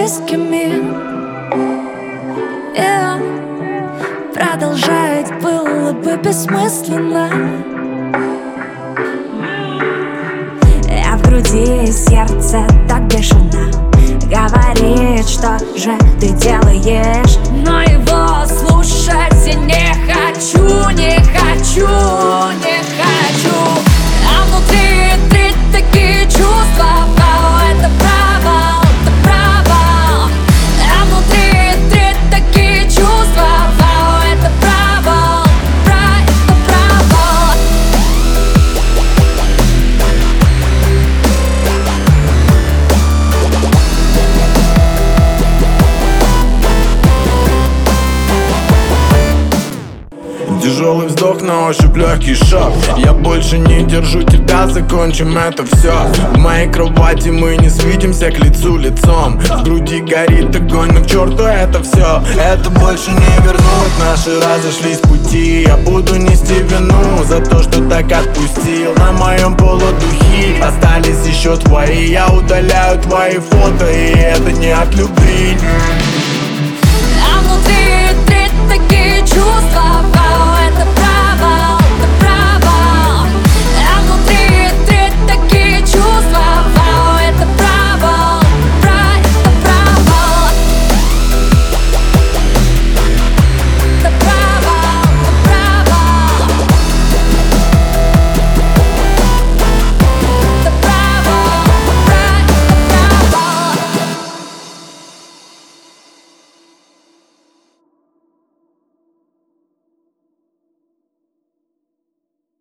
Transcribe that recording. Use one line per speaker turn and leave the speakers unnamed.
близкими. Продолжать было бы бессмысленно. А в груди сердце так бешено говорит, что же ты делаешь. Но его слушать я не хочу, не хочу, не хочу. А внутри такие чувства. Это провал, это провал. А внутри такие чувства. Это провал, это провал.
Тяжелый вздох, на ощупь легкий шаг. Я больше не держу тебя, закончим это все. В моей кровати мы не свидимся к лицу лицом. В груди горит огонь, но к черту это все. Это больше не вернуть, наши разошлись пути. Я буду нести вину за то, что так отпустил. На моем полудухе остались еще твои. Я удаляю твои фото, и это не от любви.